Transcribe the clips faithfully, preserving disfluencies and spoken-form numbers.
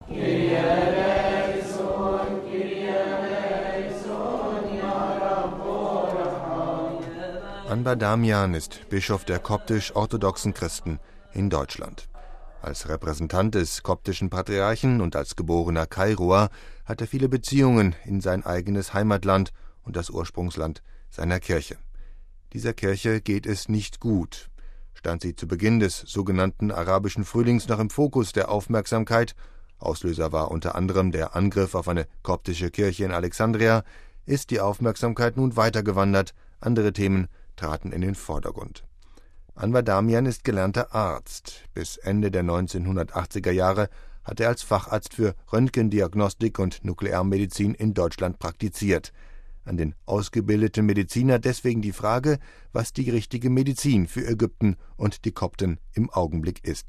Anbar Damian ist Bischof der koptisch-orthodoxen Christen in Deutschland. Als Repräsentant des koptischen Patriarchen und als geborener Kairoer hat er viele Beziehungen in sein eigenes Heimatland und das Ursprungsland seiner Kirche. Dieser Kirche geht es nicht gut. Stand sie zu Beginn des sogenannten arabischen Frühlings noch im Fokus der Aufmerksamkeit, Auslöser war unter anderem der Angriff auf eine koptische Kirche in Alexandria, ist die Aufmerksamkeit nun weitergewandert, andere Themen traten in den Vordergrund. Anbar Damian ist gelernter Arzt. Bis Ende der neunzehnhundertachtziger Jahre hat er als Facharzt für Röntgendiagnostik und Nuklearmedizin in Deutschland praktiziert. An den ausgebildeten Mediziner deswegen die Frage, was die richtige Medizin für Ägypten und die Kopten im Augenblick ist.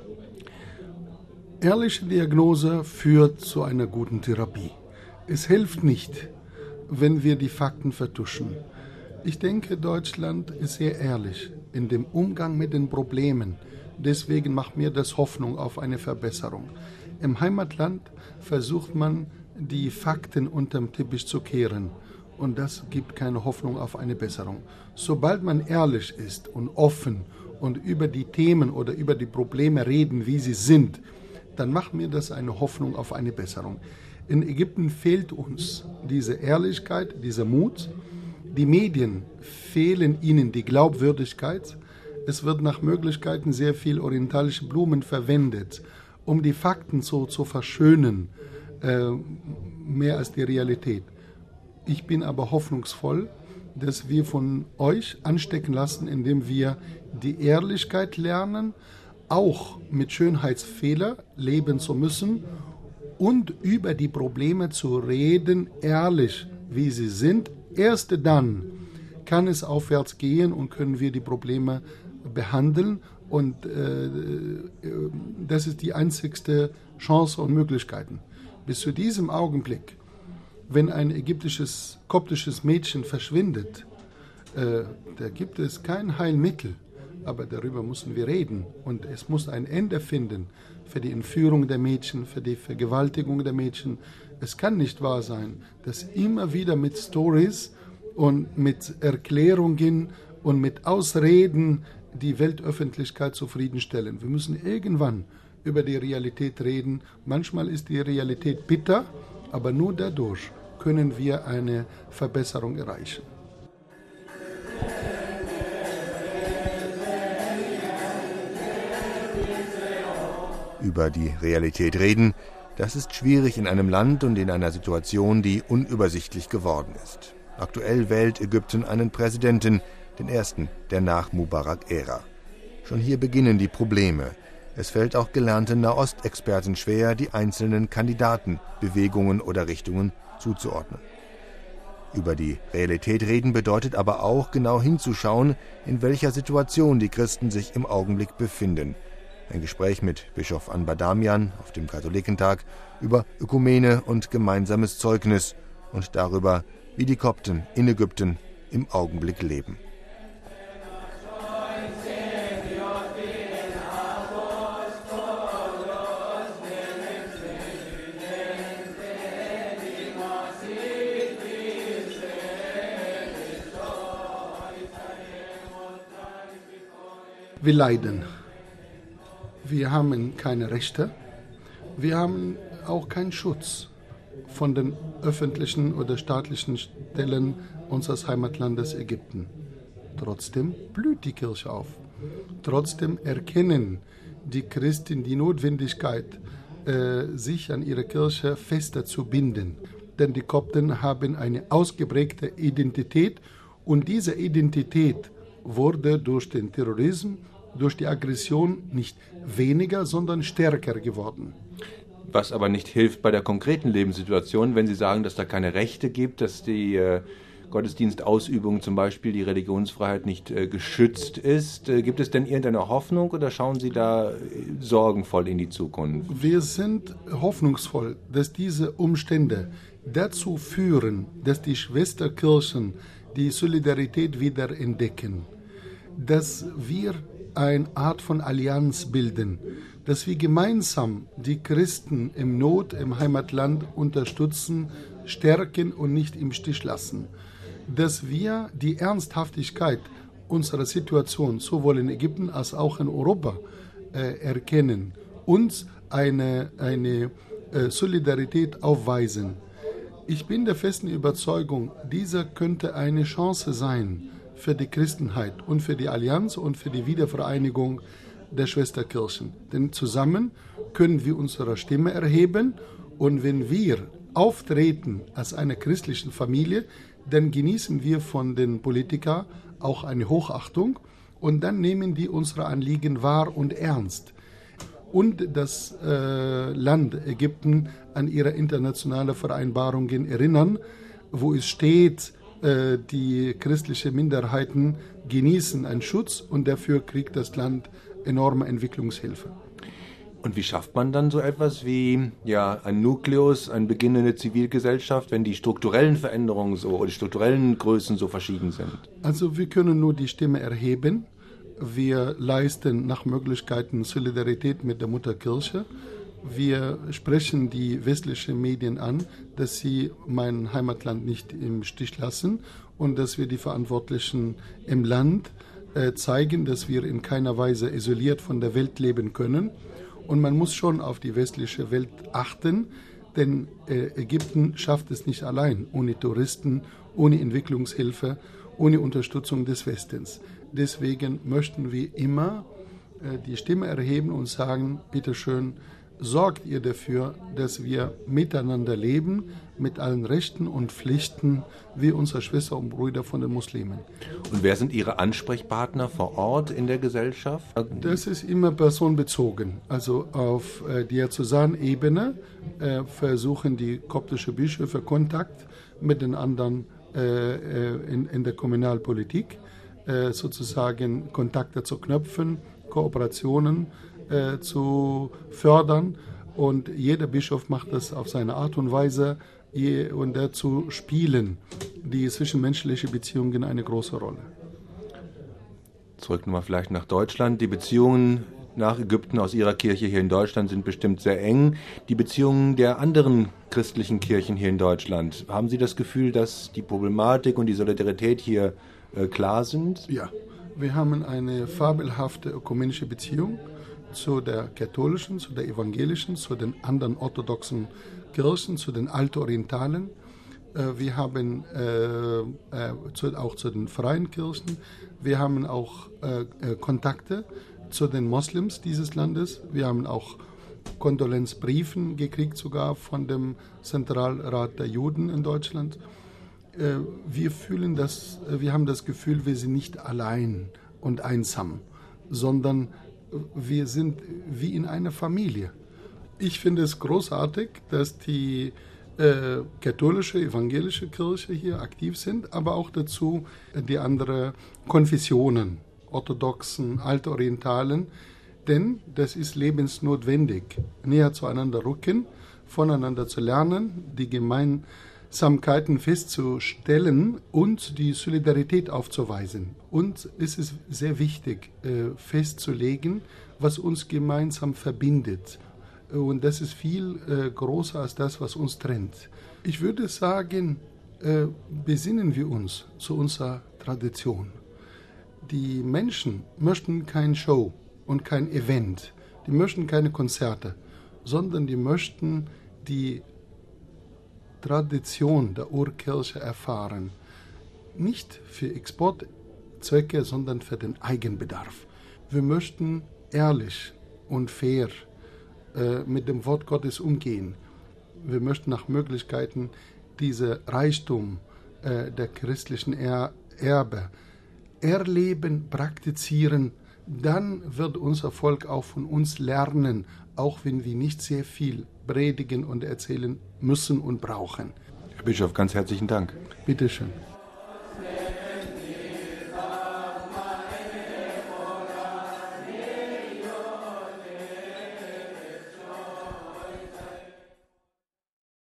Ehrliche Diagnose führt zu einer guten Therapie. Es hilft nicht, wenn wir die Fakten vertuschen. Ich denke, Deutschland ist sehr ehrlich in dem Umgang mit den Problemen. Deswegen macht mir das Hoffnung auf eine Verbesserung. Im Heimatland versucht man, die Fakten unterm Teppich zu kehren. Und das gibt keine Hoffnung auf eine Besserung. Sobald man ehrlich ist und offen und über die Themen oder über die Probleme reden, wie sie sind, dann macht mir das eine Hoffnung auf eine Besserung. In Ägypten fehlt uns diese Ehrlichkeit, dieser Mut. Die Medien fehlen ihnen die Glaubwürdigkeit. Es wird nach Möglichkeiten sehr viel orientalische Blumen verwendet, um die Fakten so zu verschönen, äh, mehr als die Realität. Ich bin aber hoffnungsvoll, dass wir von euch anstecken lassen, indem wir die Ehrlichkeit lernen, auch mit Schönheitsfehlern leben zu müssen und über die Probleme zu reden, ehrlich, wie sie sind. Erst dann kann es aufwärts gehen und können wir die Probleme behandeln. Und äh, das ist die einzigste Chance und Möglichkeiten. Bis zu diesem Augenblick, wenn ein ägyptisches, koptisches Mädchen verschwindet, äh, da gibt es kein Heilmittel. Aber darüber müssen wir reden. Und es muss ein Ende finden für die Entführung der Mädchen, für die Vergewaltigung der Mädchen. Es kann nicht wahr sein, dass immer wieder mit Stories und mit Erklärungen und mit Ausreden die Weltöffentlichkeit zufriedenstellen. Wir müssen irgendwann über die Realität reden. Manchmal ist die Realität bitter, aber nur dadurch können wir eine Verbesserung erreichen. Über die Realität reden, das ist schwierig in einem Land und in einer Situation, die unübersichtlich geworden ist. Aktuell wählt Ägypten einen Präsidenten, den ersten der Nach-Mubarak-Ära. Schon hier beginnen die Probleme. Es fällt auch gelernten Nahostexperten schwer, die einzelnen Kandidaten, Bewegungen oder Richtungen zuzuordnen. Über die Realität reden bedeutet aber auch, genau hinzuschauen, in welcher Situation die Christen sich im Augenblick befinden. Ein Gespräch mit Bischof Anbar Damian auf dem Katholikentag über Ökumene und gemeinsames Zeugnis und darüber, wie die Kopten in Ägypten im Augenblick leben. Wir leiden. Wir haben keine Rechte. Wir haben auch keinen Schutz von den öffentlichen oder staatlichen Stellen unseres Heimatlandes Ägypten. Trotzdem blüht die Kirche auf. Trotzdem erkennen die Christen die Notwendigkeit, äh, sich an ihre Kirche fester zu binden. Denn die Kopten haben eine ausgeprägte Identität und diese Identität wurde durch den Terrorismus, durch die Aggression nicht weniger, sondern stärker geworden. Was aber nicht hilft bei der konkreten Lebenssituation, wenn Sie sagen, dass da keine Rechte gibt, dass die äh, Gottesdienstausübung zum Beispiel, die Religionsfreiheit nicht äh, geschützt ist. Äh, gibt es denn irgendeine Hoffnung oder schauen Sie da äh, sorgenvoll in die Zukunft? Wir sind hoffnungsvoll, dass diese Umstände dazu führen, dass die Schwesterkirchen die Solidarität wieder entdecken, dass wir eine Art von Allianz bilden, dass wir gemeinsam die Christen im Not, im Heimatland unterstützen, stärken und nicht im Stich lassen. Dass wir die Ernsthaftigkeit unserer Situation sowohl in Ägypten als auch in Europa äh, erkennen, uns eine, eine äh, Solidarität aufweisen. Ich bin der festen Überzeugung, dieser könnte eine Chance sein für die Christenheit und für die Allianz und für die Wiedervereinigung der Schwesterkirchen. Denn zusammen können wir unsere Stimme erheben und wenn wir auftreten als eine christliche Familie, dann genießen wir von den Politikern auch eine Hochachtung und dann nehmen die unsere Anliegen wahr und ernst. Und das äh, Land Ägypten an ihre internationalen Vereinbarungen erinnern, wo es steht, äh, die christlichen Minderheiten genießen einen Schutz und dafür kriegt das Land enorme Entwicklungshilfe. Und wie schafft man dann so etwas wie ja, ein Nukleus, eine beginnende Zivilgesellschaft, wenn die strukturellen Veränderungen so oder die strukturellen Größen so verschieden sind? Also wir können nur die Stimme erheben. Wir leisten nach Möglichkeiten Solidarität mit der Mutterkirche. Wir sprechen die westlichen Medien an, dass sie mein Heimatland nicht im Stich lassen und dass wir die Verantwortlichen im Land äh, zeigen, dass wir in keiner Weise isoliert von der Welt leben können. Und man muss schon auf die westliche Welt achten, denn äh, Ägypten schafft es nicht allein, ohne Touristen, ohne Entwicklungshilfe, ohne Unterstützung des Westens. Deswegen möchten wir immer äh, die Stimme erheben und sagen, bitteschön, sorgt ihr dafür, dass wir miteinander leben, mit allen Rechten und Pflichten, wie unsere Schwestern und Brüder von den Muslimen. Und wer sind Ihre Ansprechpartner vor Ort in der Gesellschaft? Das ist immer personenbezogen. Also auf äh, Diözesanebene äh, versuchen die koptischen Bischöfe Kontakt mit den anderen äh, in, in der Kommunalpolitik, äh, sozusagen Kontakte zu knüpfen, Kooperationen äh, zu fördern. Und jeder Bischof macht das auf seine Art und Weise. Und dazu spielen die zwischenmenschlichen Beziehungen eine große Rolle. Zurück nochmal vielleicht nach Deutschland. Die Beziehungen nach Ägypten aus Ihrer Kirche hier in Deutschland sind bestimmt sehr eng. Die Beziehungen der anderen christlichen Kirchen hier in Deutschland, haben Sie das Gefühl, dass die Problematik und die Solidarität hier äh, klar sind? Ja, wir haben eine fabelhafte ökumenische Beziehung zu der katholischen, zu der evangelischen, zu den anderen orthodoxen Kirchen, zu den Altorientalen. Wir haben äh, auch zu den freien Kirchen. Wir haben auch äh, Kontakte zu den Moslems dieses Landes. Wir haben auch Kondolenzbriefen gekriegt, sogar von dem Zentralrat der Juden in Deutschland. Äh, wir fühlen das, wir haben das Gefühl, wir sind nicht allein und einsam, sondern wir sind wie in einer Familie. Ich finde es großartig, dass die äh, katholische, evangelische Kirche hier aktiv sind, aber auch dazu die anderen Konfessionen, orthodoxen, altorientalen, denn das ist lebensnotwendig, näher zueinander rücken, voneinander zu lernen, die Gemeinsamkeiten festzustellen und die Solidarität aufzuweisen. Und es ist sehr wichtig, äh, festzulegen, was uns gemeinsam verbindet. Und das ist viel äh, größer als das, was uns trennt. Ich würde sagen, äh, besinnen wir uns zu unserer Tradition. Die Menschen möchten keine Show und kein Event. Die möchten keine Konzerte, sondern die möchten die Tradition der Urkirche erfahren. Nicht für Exportzwecke, sondern für den Eigenbedarf. Wir möchten ehrlich und fair mit dem Wort Gottes umgehen. Wir möchten nach Möglichkeiten diese Reichtum äh, der christlichen er Erbe erleben, praktizieren. Dann wird unser Volk auch von uns lernen, auch wenn wir nicht sehr viel predigen und erzählen müssen und brauchen. Herr Bischof, ganz herzlichen Dank. Bitte schön.